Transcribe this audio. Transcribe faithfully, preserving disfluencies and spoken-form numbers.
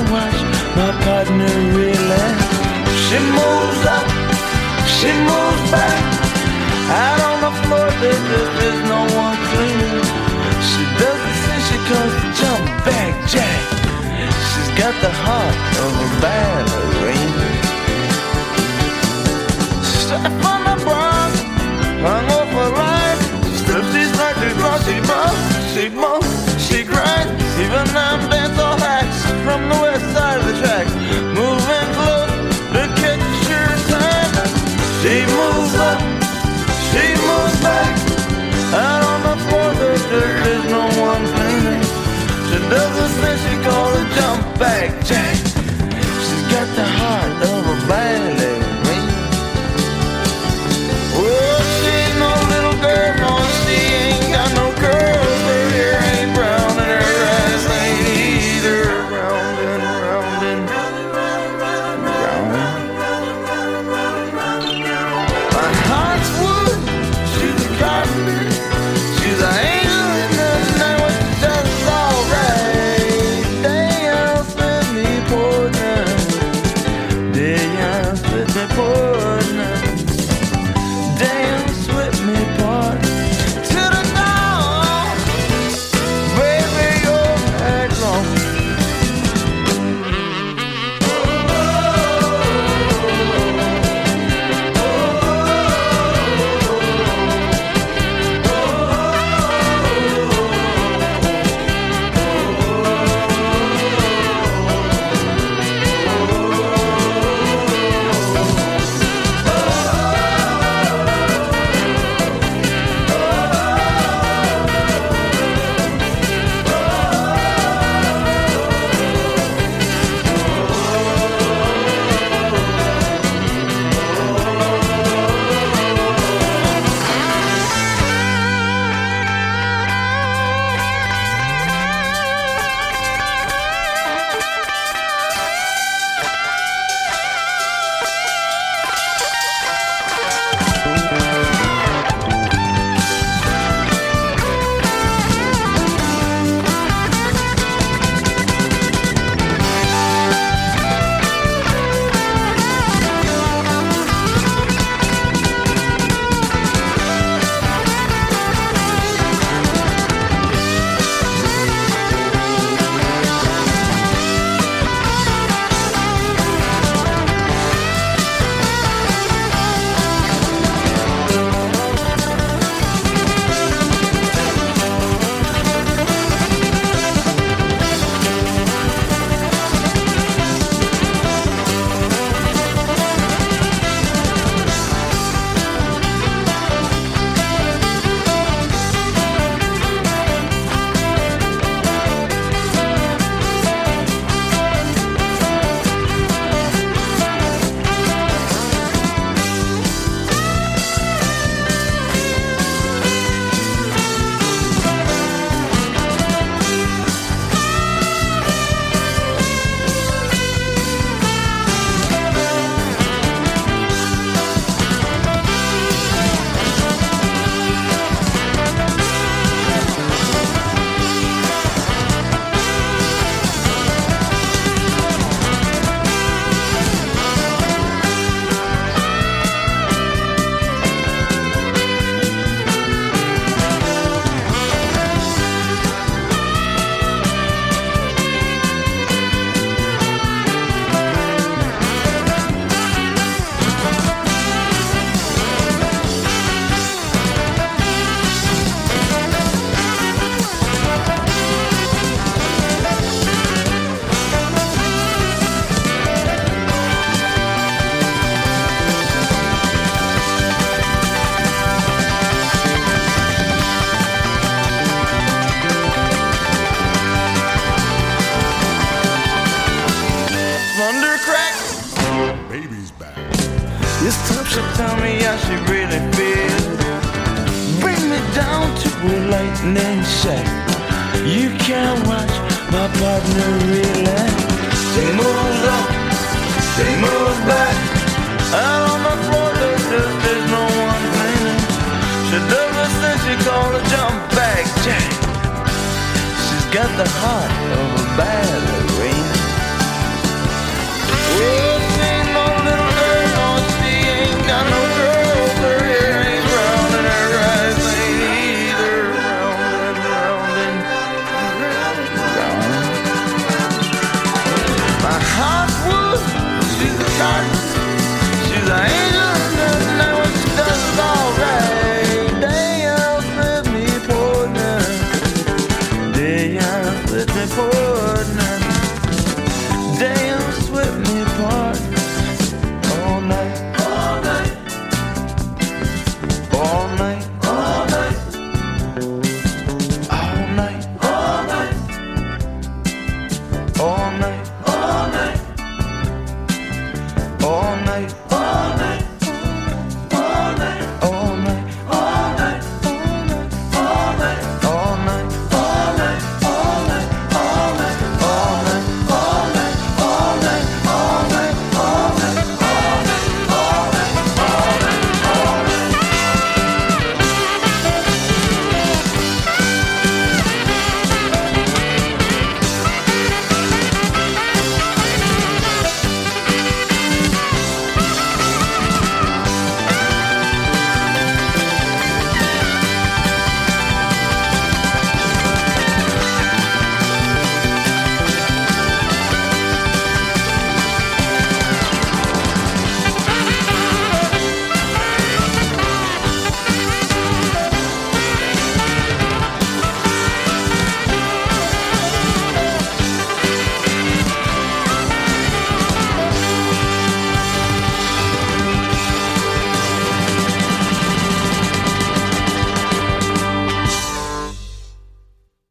watch my partner relax. She moves up, she moves back. Out on the floor there just is no one cleaning. She does the thing she calls the jump back jack. She's got the heart of a ballerina. Straight from the Bronx, hung over life. She strips these like these long, she bumps, she bumps, she cries. Even them dancehall hacks from the west side of the tracks, moving close to catch your time. She moves up, she moves back. Out on the floor there, there's no one cleaning. She does this thing she calls a jump back jack. She's got the heart of a ballerina. Well, she ain't no little girl, no, she ain't got no curls. Her hair ain't brown and her eyes ain't either. Round and round and round. My heart's wood, she's a carpenter. She's an angel in the night when she does it all right. Damn, split me poor now. Damn, split me poor now. Damn, split me apart to the dawn. Baby, you're back long. Tell me how she really feels. Bring me down to a lightning shack. You can't watch my partner relax. She moves up, she moves back. Out on the floor there's, just, there's no one cleaning. She does this thing she calls a jump back jack. She's got the heart of a ballerina. side.